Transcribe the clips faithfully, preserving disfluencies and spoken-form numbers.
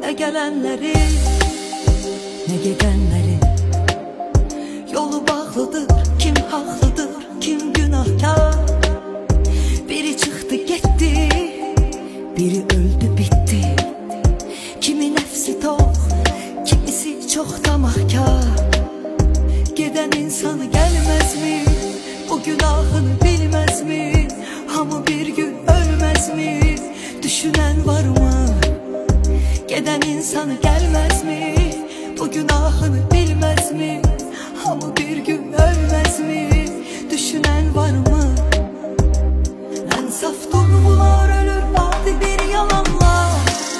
Ne gelenleri, ne gidenleri. Yolu bağlıdır, kim haklıdır, kim günahkar. Biri çıktı gitti, biri öldü bitti. Kimi nefsi tok, kimisi çok tamahkar. Giden insanı gelmez mi? Bu günahını bilmez mi? Hamı bir gün ölmez mi? Düşünen var mı? Giden insanı gelmez mi? Bu günahını bilmez mi? Hamı bir gün ölmez mi? Düşünen var mı? En saf duygular ölür adi bir yalanla.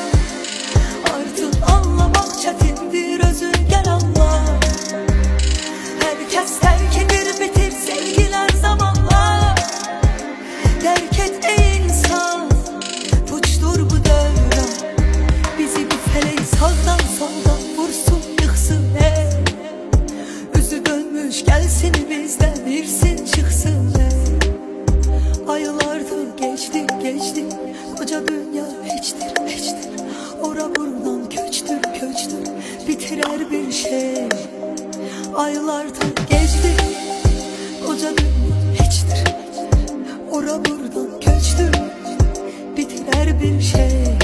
Artık anlamak çetindir, özün gel anla. Herkes terk edir bitir sevgiler zamanla. Terk et ey insan, uçtur bu devran. Bizi bir feleği sağdan soldan vursun yıksın ey. Özü dönmüş gelsin bizden birsin çıksın ey. Aylardır geçti geçti, koca dünya hiçtir hiçtir. Ora buradan köçtür köçtür, bitirer bir şey. Aylardır geçti, koca dünya hiçtir. Ora buradan köçtür, bitirer bir şey.